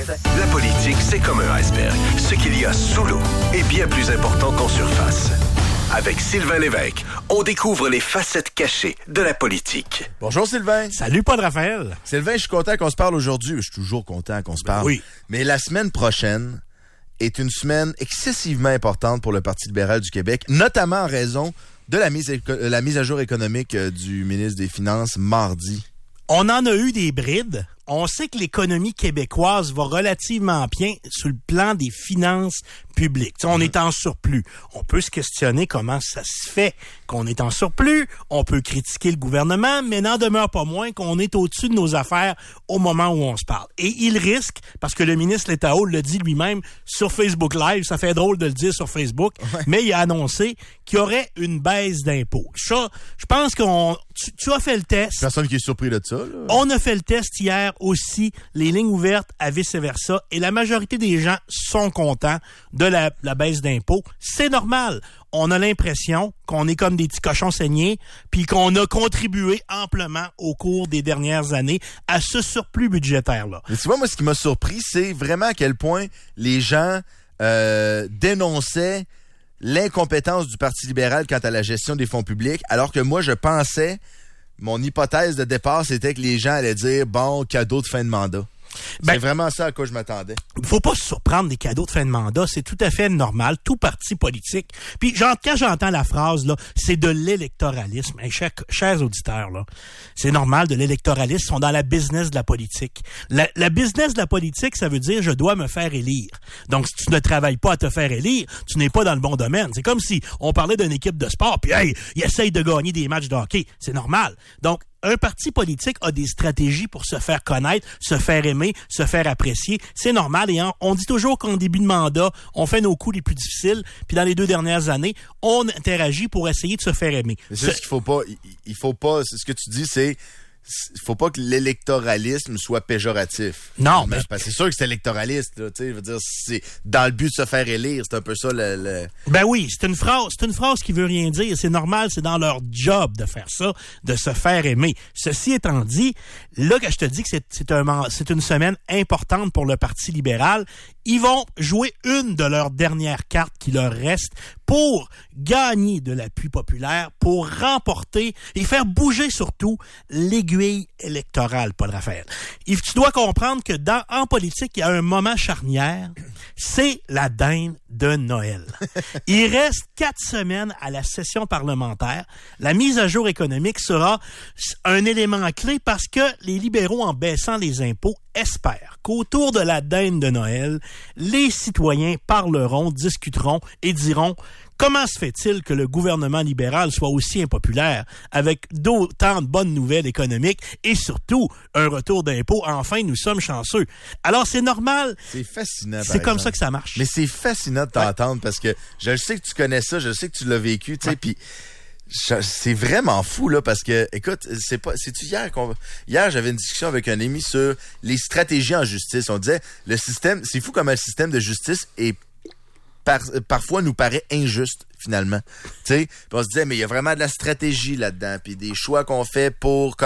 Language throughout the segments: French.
La politique, c'est comme un iceberg. Ce qu'il y a sous l'eau est bien plus important qu'en surface. Avec Sylvain Lévesque, on découvre les facettes cachées de la politique. Bonjour Sylvain. Salut Paul Raphaël. Sylvain, je suis content qu'on se parle aujourd'hui. Je suis toujours content qu'on se parle. Oui. Mais la semaine prochaine est une semaine excessivement importante pour le Parti libéral du Québec, notamment en raison de la mise à jour économique du ministre des Finances mardi. On en a eu des brides. On sait que l'économie québécoise va relativement bien sur le plan des finances publiques. T'sais, on est en surplus. On peut se questionner comment ça se fait qu'on est en surplus. On peut critiquer le gouvernement, mais n'en demeure pas moins qu'on est au-dessus de nos affaires au moment où on se parle. Et il risque, parce que le ministre Létao le dit lui-même sur Facebook Live, ça fait drôle de le dire sur Facebook, mais il a annoncé qu'il y aurait une baisse d'impôts. Ça, je pense qu'on... Tu as fait le test. Personne qui est surpris de ça, là. On a fait le test hier aussi, les lignes ouvertes à vice-versa, et la majorité des gens sont contents de la baisse d'impôts. C'est normal. On a l'impression qu'on est comme des petits cochons saignés, puis qu'on a contribué amplement au cours des dernières années à ce surplus budgétaire-là. Mais tu vois, moi, ce qui m'a surpris, c'est vraiment à quel point les gens dénonçaient l'incompétence du Parti libéral quant à la gestion des fonds publics, alors que moi, je pensais, mon hypothèse de départ, c'était que les gens allaient dire, bon, cadeau de fin de mandat. C'est vraiment ça à quoi je m'attendais. Il faut pas se surprendre des cadeaux de fin de mandat, c'est tout à fait normal, tout parti politique. Puis quand j'entends la phrase là, c'est de l'électoralisme. Hey, chers auditeurs là, c'est normal de l'électoralisme, ils sont dans la business de la politique. La business de la politique, ça veut dire je dois me faire élire. Donc si tu ne travailles pas à te faire élire, tu n'es pas dans le bon domaine. C'est comme si on parlait d'une équipe de sport puis hey, ils essayent de gagner des matchs de hockey, c'est normal. Donc un parti politique a des stratégies pour se faire connaître, se faire aimer, se faire apprécier. C'est normal. Et on dit toujours qu'en début de mandat, on fait nos coups les plus difficiles. Puis dans les 2 dernières années, on interagit pour essayer de se faire aimer. Mais c'est ce qu'il faut pas. Il faut pas. Ce que tu dis, c'est. Il faut pas que l'électoralisme soit péjoratif. Non, mais parce que c'est sûr que c'est électoraliste, là, tu sais, je veux dire, c'est dans le but de se faire élire, c'est un peu ça le... Ben oui, c'est une phrase qui veut rien dire, c'est normal, c'est dans leur job de faire ça, de se faire aimer. Ceci étant dit, là que je te dis que c'est une semaine importante pour le Parti libéral, ils vont jouer une de leurs dernières cartes qui leur reste pour gagner de l'appui populaire, pour remporter et faire bouger surtout l'aiguille électorale, Paul Raphaël. Tu dois comprendre que en politique, il y a un moment charnière, c'est la dinde de Noël. Il reste 4 semaines à la session parlementaire. La mise à jour économique sera un élément clé parce que les libéraux, en baissant les impôts, espèrent qu'autour de la dinde de Noël, les citoyens parleront, discuteront et diront comment se fait-il que le gouvernement libéral soit aussi impopulaire avec d'autant de bonnes nouvelles économiques et surtout un retour d'impôts? Enfin, nous sommes chanceux. Alors, c'est normal. C'est fascinant. C'est comme ça que ça marche. Mais c'est fascinant de t'entendre parce que je sais que tu connais ça, je sais que tu l'as vécu, tu sais, puis c'est vraiment fou, là, parce que, écoute, c'est-tu hier, j'avais une discussion avec un ami sur les stratégies en justice. On disait, le système, c'est fou comment le système de justice est parfois nous paraît injuste, finalement. Tu sais, on se disait, mais il y a vraiment de la stratégie là-dedans, puis des choix qu'on fait pour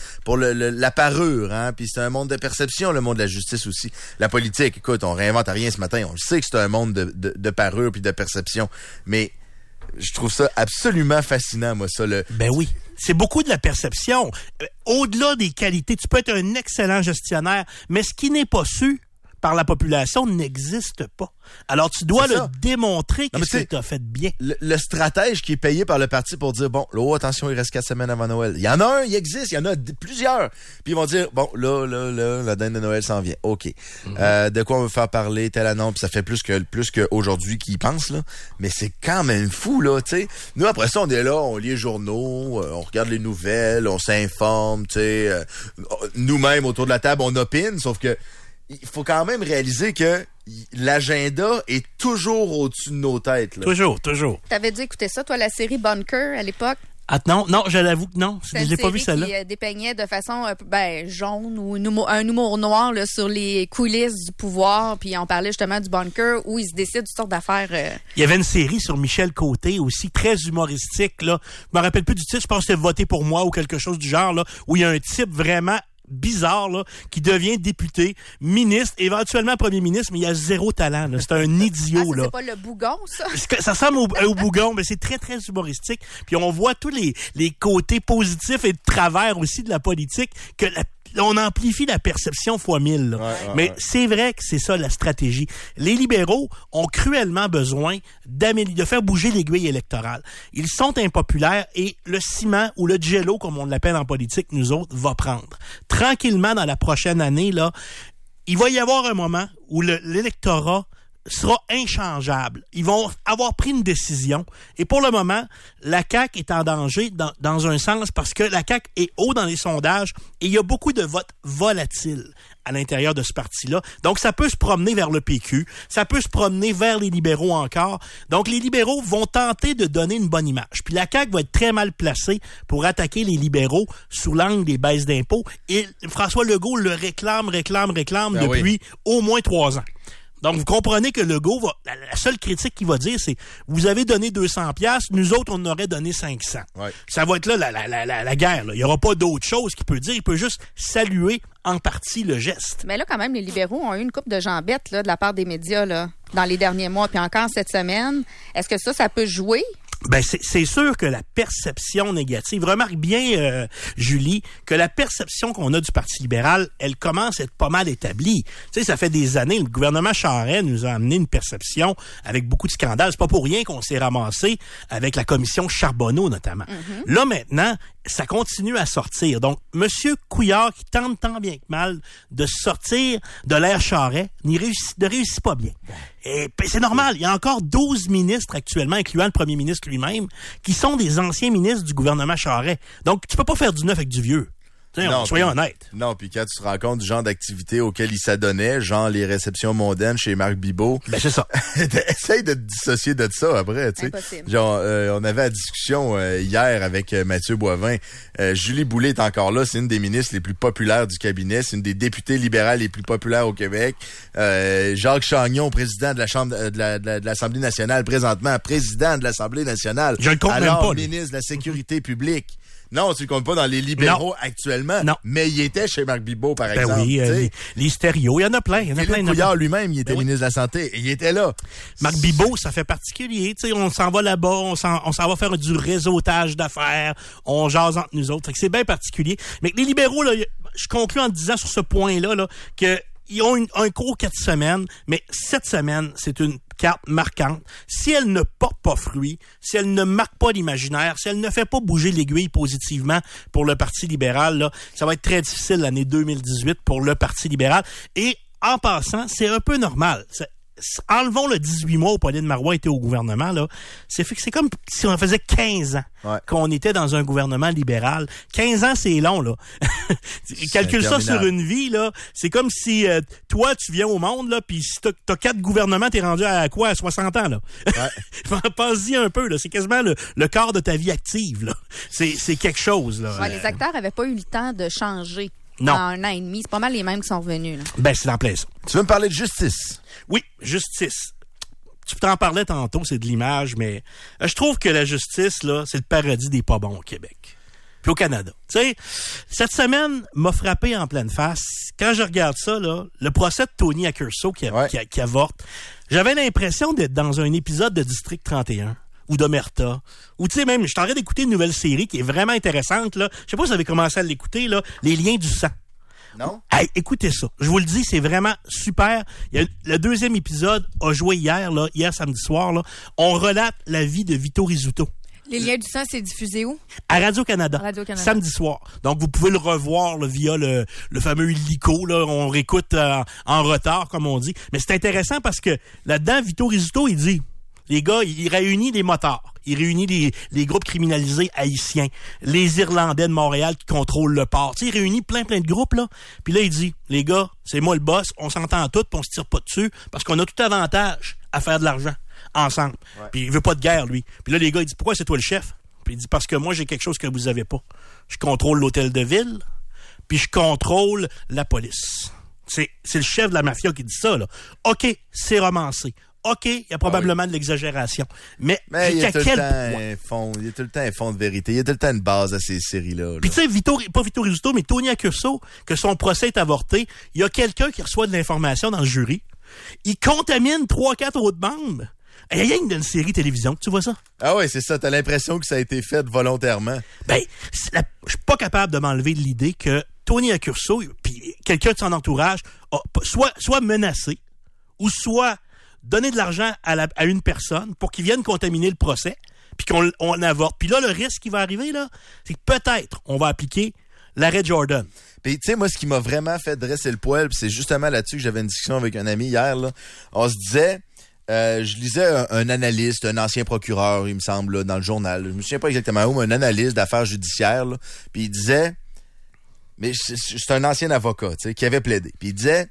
la parure, hein, puis c'est un monde de perception, le monde de la justice aussi. La politique, écoute, on réinvente rien ce matin, on le sait que c'est un monde de parure puis de perception, mais je trouve ça absolument fascinant, moi, ça. Ben oui, c'est beaucoup de la perception. Au-delà des qualités, tu peux être un excellent gestionnaire, mais ce qui n'est pas su par la population n'existe pas. Alors, tu dois le démontrer que tu as fait bien. Le stratège qui est payé par le parti pour dire, bon, là, attention, il reste 4 semaines avant Noël. Il y en a un, il existe, il y en a plusieurs. Puis ils vont dire, bon, là, la dinde de Noël s'en vient. OK. De quoi on veut faire parler, telle annonce, puis ça fait plus qu'aujourd'hui qu'ils pensent, là. Mais c'est quand même fou, là, tu sais. Nous, après ça, on est là, on lit les journaux, on regarde les nouvelles, on s'informe, tu sais. Nous-mêmes, autour de la table, on opine, sauf que il faut quand même réaliser que l'agenda est toujours au-dessus de nos têtes, là. Toujours. T'avais dû écouter ça, toi, la série Bunker, à l'époque? Ah non, je l'avoue que non. C'est j'ai pas vu celle-là. Qui dépeignait de façon jaune ou un humour noir là, sur les coulisses du pouvoir. Puis on parlait justement du bunker où il se décide toutes sortes d'affaires. Il y avait une série sur Michel Côté aussi, très humoristique, là. Je me rappelle plus du titre, je pense que c'était Voter pour moi ou quelque chose du genre, là, où il y a un type vraiment bizarre là, qui devient député, ministre, éventuellement premier ministre, mais il a zéro talent. Là. C'est un idiot. Là. C'est pas le bougon, ça? Ça ressemble au bougon, mais c'est très, très humoristique. Puis on voit tous les côtés positifs et de travers aussi de la politique, que on amplifie la perception fois 1000. Là. Mais c'est vrai que c'est ça la stratégie. Les libéraux ont cruellement besoin de faire bouger l'aiguille électorale. Ils sont impopulaires et le ciment ou le jello, comme on l'appelle en politique, nous autres, va prendre. Tranquillement, dans la prochaine année, là, il va y avoir un moment où l'électorat sera inchangeable. Ils vont avoir pris une décision. Et pour le moment, la CAQ est en danger dans un sens parce que la CAQ est haut dans les sondages et il y a beaucoup de votes volatiles à l'intérieur de ce parti-là. Donc, ça peut se promener vers le PQ. Ça peut se promener vers les libéraux encore. Donc, les libéraux vont tenter de donner une bonne image. Puis la CAQ va être très mal placée pour attaquer les libéraux sous l'angle des baisses d'impôts. Et François Legault le réclame depuis au moins 3 ans. Donc, vous comprenez que Legault la seule critique qu'il va dire, c'est vous avez donné 200$, nous autres, on aurait donné 500. Ouais. Ça va être là la guerre. Là. Il n'y aura pas d'autre chose qu'il peut dire. Il peut juste saluer en partie le geste. Mais là, quand même, les libéraux ont eu une coupe de jambettes là, de la part des médias là, dans les derniers mois, puis encore cette semaine. Est-ce que ça peut jouer? Ben c'est sûr que la perception négative, remarque bien Julie, que la perception qu'on a du Parti libéral, elle commence à être pas mal établie. Tu sais, ça fait des années, le gouvernement Charest nous a amené une perception avec beaucoup de scandales. C'est pas pour rien qu'on s'est ramassé avec la commission Charbonneau notamment. Mm-hmm. Là maintenant, ça continue à sortir. Donc, Monsieur Couillard, qui tente tant bien que mal de sortir de l'ère Charest, ne réussit pas bien. Et c'est normal. Il y a encore 12 ministres actuellement, incluant le premier ministre lui-même, qui sont des anciens ministres du gouvernement Charest. Donc, tu peux pas faire du neuf avec du vieux. Non, soyons honnêtes. Non, puis quand tu te rends compte du genre d'activité auquel il s'adonnait, genre les réceptions mondaines chez Marc Bibeau. Ben, c'est ça. Essaye de te dissocier de ça après, tu sais. Impossible. Genre, on avait la discussion hier avec Mathieu Boivin. Julie Boulay est encore là. C'est une des ministres les plus populaires du cabinet. C'est une des députées libérales les plus populaires au Québec. Jacques Chagnon, président de la Chambre de l'Assemblée nationale, présentement président de l'Assemblée nationale. Je le compte même pas. Ministre de la Sécurité publique. Non, tu le comptes pas dans les libéraux actuellement. Non. Mais il était chez Marc Bibeau, par exemple. Oui, les stéréos, il y en a plein. Philippe Couillard lui-même, il était ministre de la Santé. Et il était là. Marc Bibeau, ça fait particulier. Tu sais, on s'en va là-bas, on s'en va faire du réseautage d'affaires, on jase entre nous autres. Fait que c'est bien particulier. Mais les libéraux, là, je conclue en disant sur ce point-là, là, que ils ont un cours 4 semaines, mais cette semaine, c'est une carte marquante. Si elle ne porte pas fruit, si elle ne marque pas l'imaginaire, si elle ne fait pas bouger l'aiguille positivement pour le Parti libéral, là, ça va être très difficile l'année 2018 pour le Parti libéral. Et en passant, c'est un peu normal. Enlevons le 18 mois où Pauline Marois était au gouvernement, là. C'est comme si on faisait 15 ans qu'on était dans un gouvernement libéral. 15 ans, c'est long, là. Calcule ça sur une vie, là. C'est comme si, toi, tu viens au monde, là, pis si t'as 4 gouvernements, t'es rendu à quoi? À 60 ans, là. Ouais. Pense-y un peu, là. C'est quasiment le quart de ta vie active, là. C'est quelque chose, là. Ouais, les acteurs avaient pas eu le temps de changer. Non. En 1 an et demi. C'est pas mal les mêmes qui sont revenus, là. Ben, c'est en plein ça. Tu veux me parler de justice? Oui, justice. Tu t'en parlais tantôt, c'est de l'image, mais je trouve que la justice, là, c'est le paradis des pas bons au Québec. Puis au Canada. Tu sais, cette semaine m'a frappé en pleine face. Quand je regarde ça, là, le procès de Tony Accurso qui avorte, j'avais l'impression d'être dans un épisode de District 31. Ou d'Omerta. Ou tu sais même, je suis en train d'écouter une nouvelle série qui est vraiment intéressante, là. Je sais pas si vous avez commencé à l'écouter, là. Les liens du sang. Non? Hey, écoutez ça. Je vous le dis, c'est vraiment super. Le 2e épisode a joué hier samedi soir, là. On relate la vie de Vito Rizzuto. Les liens du sang, c'est diffusé où? À Radio-Canada. Samedi soir. Donc, vous pouvez le revoir là, via le fameux illico. Là, on réécoute en retard, comme on dit. Mais c'est intéressant parce que là-dedans, Vito Rizzuto, il dit... Les gars, il réunit les motards. Il réunit les groupes criminalisés haïtiens. Les Irlandais de Montréal qui contrôlent le port. Tu sais, il réunit plein de groupes, là. Puis là, il dit, les gars, c'est moi le boss, on s'entend tous, puis on se tire pas dessus, parce qu'on a tout avantage à faire de l'argent ensemble. Ouais. Puis il veut pas de guerre, lui. Puis là, les gars, il dit, pourquoi c'est toi le chef? Puis il dit, parce que moi, j'ai quelque chose que vous avez pas. Je contrôle l'hôtel de ville, puis je contrôle la police. C'est le chef de la mafia qui dit ça, là. OK, c'est romancé. OK, il y a probablement de l'exagération. Mais il y a jusqu'à tout le quel temps point? il y a tout le temps un fond de vérité. Il y a tout le temps une base à ces séries-là. Puis tu sais, pas Vito Rizzuto, mais Tony Accurso, que son procès est avorté, il y a quelqu'un qui reçoit de l'information dans le jury. Il contamine 3-4 autres membres. Il y a rien d'une série télévision, tu vois ça? Ah oui, c'est ça. T'as l'impression que ça a été fait volontairement. Je suis pas capable de m'enlever de l'idée que Tony Accurso, puis quelqu'un de son entourage, a soit menacé, ou soit donné de l'argent à une personne pour qu'il vienne contaminer le procès, puis qu'on avorte. Puis là, le risque qui va arriver, là, c'est que peut-être on va appliquer l'arrêt Jordan. Puis, tu sais, moi, ce qui m'a vraiment fait dresser le poil, c'est justement là-dessus que j'avais une discussion avec un ami hier, là. On se disait... je lisais un analyste, un ancien procureur, il me semble, là, dans le journal. Je me souviens pas exactement où, mais un analyste d'affaires judiciaires. Là, puis il disait, mais c'est un ancien avocat, tu sais, qui avait plaidé. Puis il disait,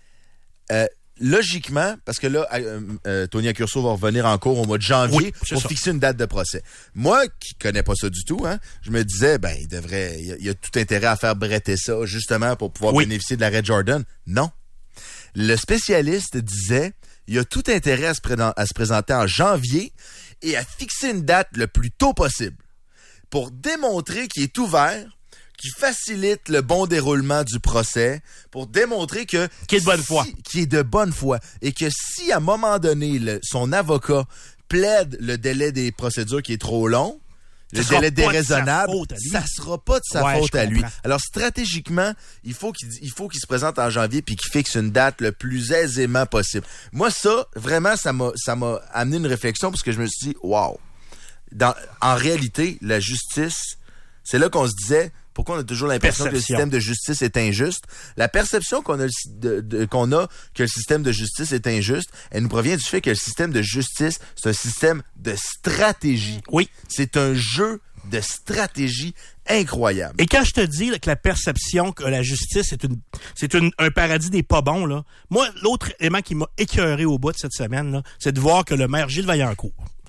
logiquement, parce que là, Tony Accurso va revenir en cours au mois de janvier pour fixer une date de procès. Moi, qui connais pas ça du tout, je me disais, il a tout intérêt à faire bretter ça, justement, pour pouvoir bénéficier de l'arrêt Jordan. Non. Le spécialiste disait, il a tout intérêt à se présenter en janvier et à fixer une date le plus tôt possible pour démontrer qu'il est ouvert, qu'il facilite le bon déroulement du procès, pour démontrer qu'il est de bonne foi. Qu'il est de bonne foi. Et que si, à un moment donné, son avocat plaide le délai des procédures qui est trop long, le délai déraisonnable, ça sera pas de sa faute à lui. Alors, stratégiquement, il faut qu'il se présente en janvier puis qu'il fixe une date le plus aisément possible. Moi, ça, vraiment, ça m'a amené une réflexion parce que je me suis dit, wow. En réalité, la justice, c'est là qu'on se disait, pourquoi on a toujours l'impression que le système de justice est injuste? La perception qu'on a que le système de justice est injuste, elle nous provient du fait que le système de justice, c'est un système de stratégie. Oui. C'est un jeu de incroyable. Et quand je te dis là, que la perception que la justice c'est un paradis des pas bons, là, moi, l'autre élément qui m'a écœuré au bout de cette semaine, là, c'est de voir que le maire Gilles Vaillancourt,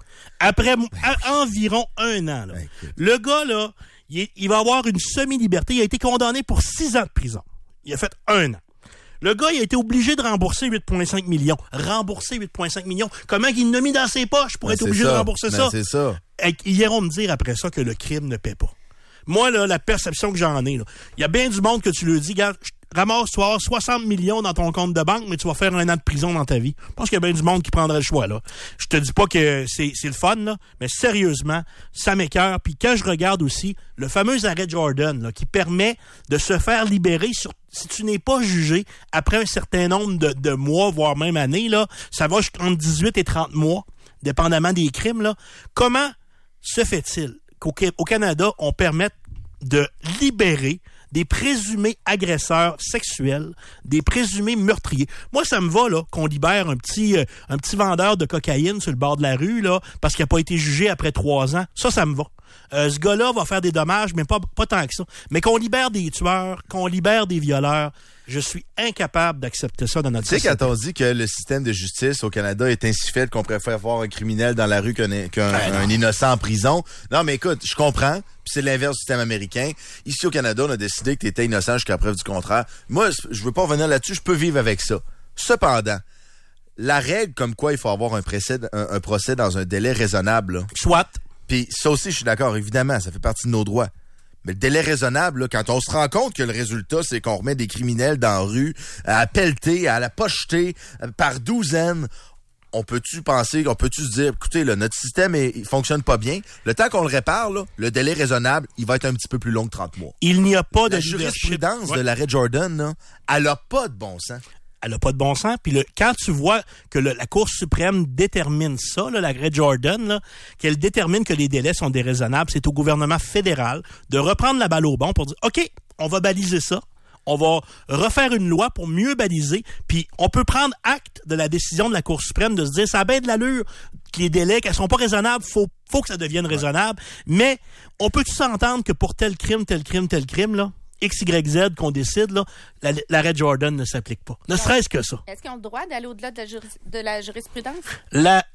après environ 1 an, là, le gars, là, il va avoir une semi-liberté. Il a été condamné pour 6 ans de prison. Il a fait 1 an. Le gars, il a été obligé de rembourser 8,5 millions. Rembourser 8,5 millions. Comment il l'a mis dans ses poches pour être obligé de rembourser ça? C'est ça. Ils iront me dire après ça que le crime ne paie pas. Moi, là, la perception que j'en ai, il y a bien du monde que tu le dis, gars, ramasse, tu vas avoir 60 millions dans ton compte de banque, mais tu vas faire 1 an de prison dans ta vie. Je pense qu'il y a bien du monde qui prendrait le choix, là. Je te dis pas que c'est le fun, là, mais sérieusement, ça m'écoeure. Puis quand je regarde aussi le fameux arrêt Jordan, là, qui permet de se faire libérer si tu n'es pas jugé après un certain nombre de mois, voire même années, là, ça va entre 18 et 30 mois, dépendamment des crimes, là. Comment se fait-il qu'au Canada, on permette de libérer des présumés agresseurs sexuels, des présumés meurtriers. Moi, ça me va là qu'on libère un petit vendeur de cocaïne sur le bord de la rue là parce qu'il n'a pas été jugé après 3 ans. Ça me va. Ce gars-là va faire des dommages, mais pas tant que ça. Mais qu'on libère des tueurs, qu'on libère des violeurs, je suis incapable d'accepter ça dans notre société. Tu sais, quand on dit que le système de justice au Canada est ainsi fait qu'on préfère voir un criminel dans la rue qu'un innocent en prison. Non, mais écoute, je comprends. Puis c'est l'inverse du système américain. Ici, au Canada, on a décidé que tu étais innocent jusqu'à preuve du contraire. Moi, je veux pas revenir là-dessus. Je peux vivre avec ça. Cependant, la règle comme quoi il faut avoir un procès dans un délai raisonnable. Là, soit. Puis ça aussi, je suis d'accord. Évidemment, ça fait partie de nos droits. Mais le délai raisonnable, là, quand on se rend compte que le résultat, c'est qu'on remet des criminels dans la rue, à pelleter, à la pocheter, par douzaines, on peut-tu se dire, écoutez, là, notre système, il fonctionne pas bien. Le temps qu'on le répare, là, le délai raisonnable, il va être un petit peu plus long que 30 mois. Il n'y a pas de jurisprudence de l'arrêt Jordan, là, elle a pas de bon sens. Elle n'a pas de bon sens. Puis quand tu vois que la Cour suprême détermine ça, là, l'arrêt Jordan, là, qu'elle détermine que les délais sont déraisonnables, c'est au gouvernement fédéral de reprendre la balle au bon pour dire, OK, on va baliser ça. On va refaire une loi pour mieux baliser. Puis on peut prendre acte de la décision de la Cour suprême de se dire, ça a bien de l'allure que les délais, qu'elles sont pas raisonnables, faut que ça devienne raisonnable. Mais on peut-tu s'entendre que pour tel crime, là, X, Y, Z qu'on décide, là, l'arrêt Jordan ne s'applique pas. Ne serait-ce que ça. Est-ce qu'ils ont le droit d'aller au-delà de la jurisprudence? La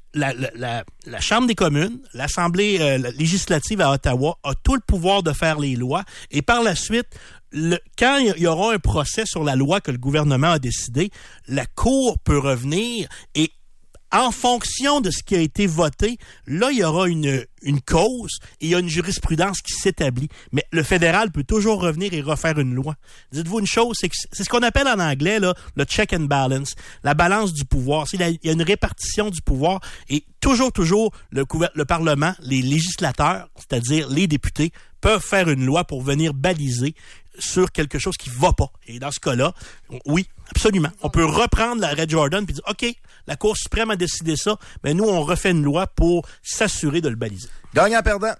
Chambre des communes, l'Assemblée législative à Ottawa a tout le pouvoir de faire les lois et par la suite, quand il y aura un procès sur la loi que le gouvernement a décidé, la Cour peut revenir et En fonction de ce qui a été voté, là, il y aura une cause et il y a une jurisprudence qui s'établit. Mais le fédéral peut toujours revenir et refaire une loi. Dites-vous une chose, c'est ce qu'on appelle en anglais là, le check and balance, la balance du pouvoir. Il y a une répartition du pouvoir et toujours, le Parlement, les législateurs, c'est-à-dire les députés, peuvent faire une loi pour venir baliser sur quelque chose qui va pas. Et dans ce cas-là, oui, absolument. On peut reprendre l'arrêt Jordan puis dire, OK, la Cour suprême a décidé ça, mais nous, on refait une loi pour s'assurer de le baliser. Gagnant-perdant.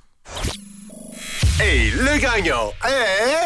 Et le gagnant est...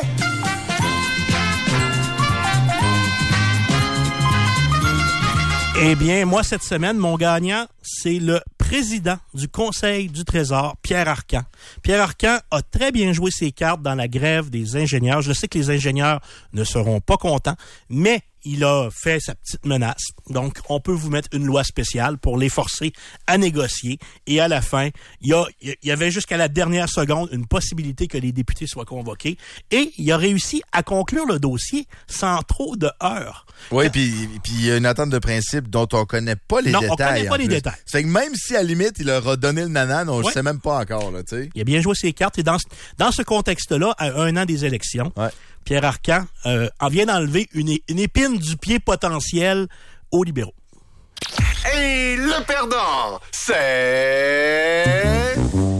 Eh bien, moi, cette semaine, mon gagnant, c'est le président du Conseil du Trésor, Pierre Arcan. Pierre Arcan a très bien joué ses cartes dans la grève des ingénieurs. Je sais que les ingénieurs ne seront pas contents, mais il a fait sa petite menace. Donc, on peut vous mettre une loi spéciale pour les forcer à négocier. Et à la fin, il y avait jusqu'à la dernière seconde une possibilité que les députés soient convoqués. Et il a réussi à conclure le dossier sans trop de heurts. Oui, puis il y a une attente de principe dont on connaît pas les détails. Non, on connaît pas les détails. C'est que même si, à la limite, il leur a donné le nanan, on ne sait même pas encore, là, tu sais. Il a bien joué ses cartes. Et dans ce contexte-là, à 1 an des élections, Pierre Arcan en vient d'enlever une épine du pied potentiel aux libéraux. Et le perdant, c'est...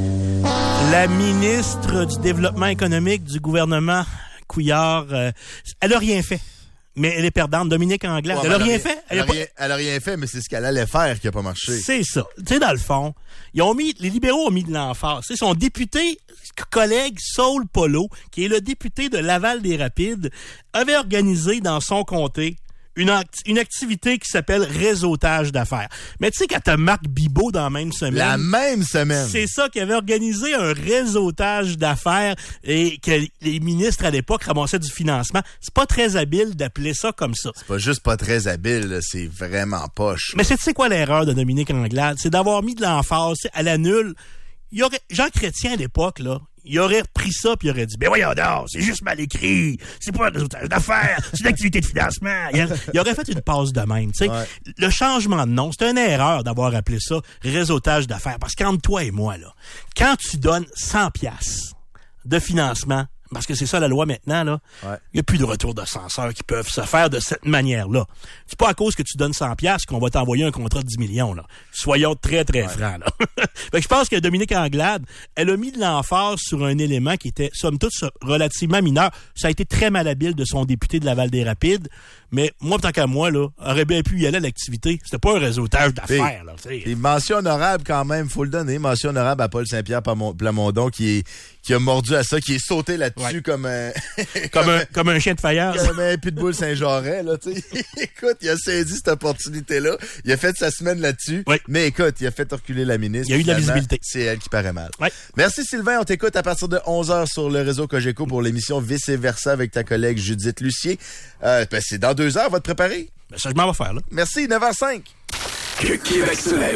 La ministre du Développement économique du gouvernement Couillard, elle a rien fait. Mais elle est perdante. Dominique Anglade, elle a rien fait. Elle a rien fait, mais c'est ce qu'elle allait faire qui a pas marché. C'est ça. Tu sais, dans le fond, les libéraux ont mis de l'emphase. Tu sais, son député collègue Saul Polo, qui est le député de Laval-des-Rapides, avait organisé dans son comté une activité qui s'appelle réseautage d'affaires. Mais tu sais, quand t'as Marc Bibot dans la même semaine... La même semaine! C'est ça, qui avait organisé un réseautage d'affaires et que les ministres à l'époque ramassaient du financement. C'est pas très habile d'appeler ça comme ça. C'est pas juste pas très habile, là, c'est vraiment poche. Mais tu sais quoi l'erreur de Dominique Anglade? C'est d'avoir mis de l'emphase à la nulle. Jean Chrétien à l'époque, là, il aurait pris ça puis il aurait dit « Ben voyons donc, c'est juste mal écrit, c'est pas un réseautage d'affaires, c'est une activité de financement. » Il aurait fait une passe de même. Tu sais, le changement de nom, c'est une erreur d'avoir appelé ça réseautage d'affaires. Parce qu'entre toi et moi, là, quand tu donnes 100$ de financement, parce que c'est ça la loi maintenant, là, il n'y a plus de retour de censeurs qui peuvent se faire de cette manière-là. C'est pas à cause que tu donnes 100$ qu'on va t'envoyer un contrat de 10 millions, là. Soyons très, très francs, là. Fait que je pense que Dominique Anglade, elle a mis de l'emphase sur un élément qui était, somme toute, relativement mineur. Ça a été très malhabile de son député de Laval-des-Rapides, mais moi, tant qu'à moi, là, aurait bien pu y aller à l'activité. C'était pas un réseautage d'affaires, là. Et mention honorable quand même, faut le donner. Mention honorable à Paul Saint-Pierre Plamondon qui a mordu à ça, qui est sauté là-dessus comme un... comme un chien de faïence. Comme un pitbull Saint-Jean-Ray, là, tu sais. Écoute, il a saisi cette opportunité-là. Il a fait sa semaine là-dessus. Oui. Mais écoute, il a fait reculer la ministre. Il y a eu de la visibilité. C'est elle qui paraît mal. Oui. Merci Sylvain, on t'écoute à partir de 11h sur le réseau Cogeco pour l'émission Vice et Versa avec ta collègue Judith Lucier. C'est dans 2 heures, va te préparer. Ça, je m'en vais faire, là. Merci, 9h05. Que Québec se lève.